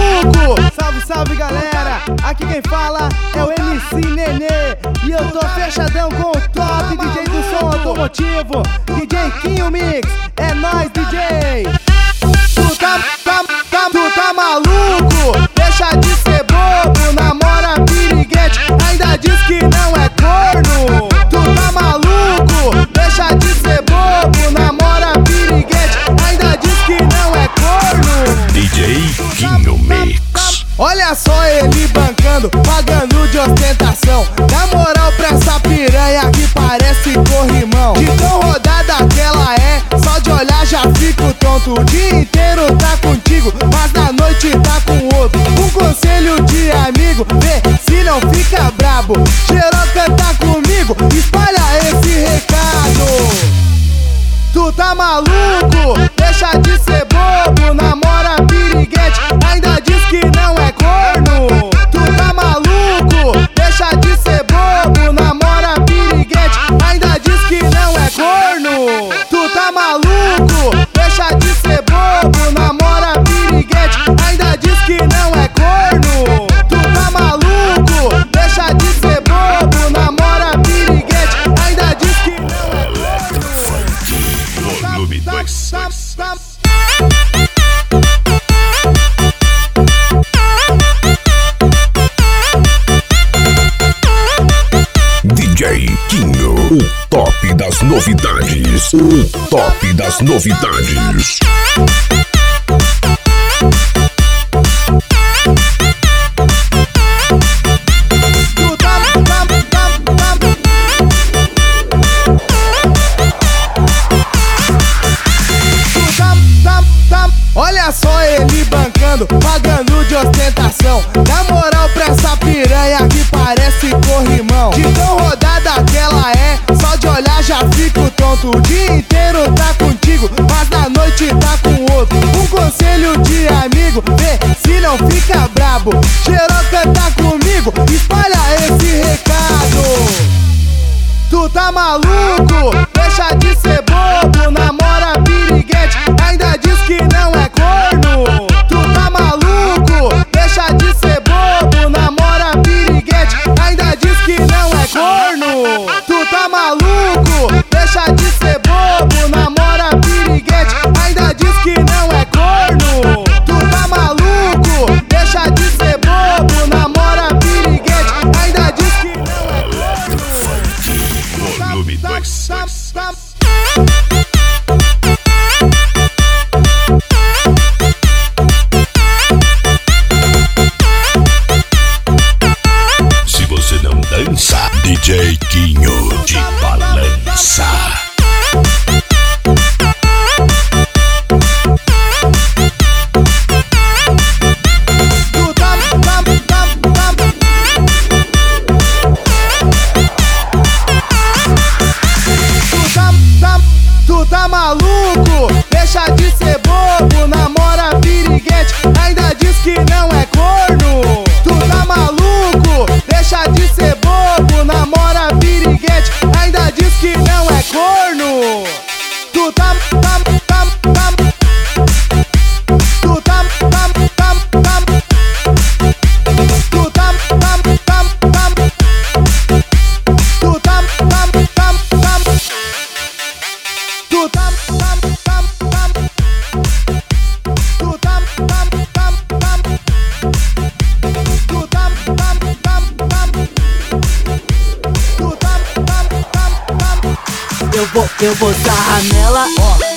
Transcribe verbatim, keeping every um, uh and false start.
maluco? Salve, salve galera, aqui quem fala é o M C Nenê. E eu tô fechadão com o top D J do som automotivo, D J Quinho Mix. É nóis, D J. Tu tá, tá, tá, tu tá maluco? Deixa de ser bobo, namora piriguete, ainda diz que não é corno. Tu tá maluco? Deixa de ser bobo, namora piriguete, ainda diz que não é corno. D J Quinho Mix. Olha só ele bancando, pagando de ostentação. Dá moral pra essa piranha que parece corrimão. De tão rodada que ela é, só de olhar já fico tonto. O dia inteiro tá contigo, mas na noite tá com outro. Um conselho de amigo, vê se não fica brabo. Xeroca tá comigo, espalha esse recado. Tu tá maluco? Deixa de ser bobo, namora piriguete, ainda diz que não é corno. Tu tá maluco? Deixa de ser bobo, namora piriguete, ainda diz que não é corno. Tu tá maluco? Deixa de ser bobo, namora piriguete, ainda diz que não é corno. Tu tá maluco? Deixa de ser bobo, namora piriguete, ainda diz que não é corno. Volume dois. D J Quinho, o top das novidades. O top das novidades. Olha só ele bancando, pagando de ostentação. Dá moral pra essa piranha que parece corrimão. De tão rodada que ela é, só de olhar já fico tonto. O dia inteiro tá contigo, mas na noite tá com outro. Um conselho de amigo, vê se não fica brabo. Xeroca tá comigo, espalha esse recado. Tu tá maluco? Deixa de ser bobo, namora piriguete, ainda diz que não é corno. Tu tá maluco? Deixa de ser bobo, namora piriguete, ainda diz que não é corno. Tu tá maluco? Deixa de ser bobo, namora piriguete, ainda diz que não é corno. Tu tá maluco? Deixa de ser bobo, namora piriguete, ainda diz que não é corno. Volume dois. Se você não dança, D J Quinho te balança. Tu tá maluco? Deixa de ser bobo, namora piriguete, ainda diz que não é corno. Tu tá maluco? Deixa de ser bobo, namora piriguete, ainda diz que não é corno. Tu tá, tá, tá, tá. Tu tá, tá, tá, tá. Tu tá, tá, tá, tá. Tu tá, tá, tá, tá. Tu tá, tam, tam, tam. Tu tam, tam, tam, tam. Tu tam, tam, tam, tam. Tu tam, tam, tam, tam. Eu vou, eu vou sarrar nela, ó.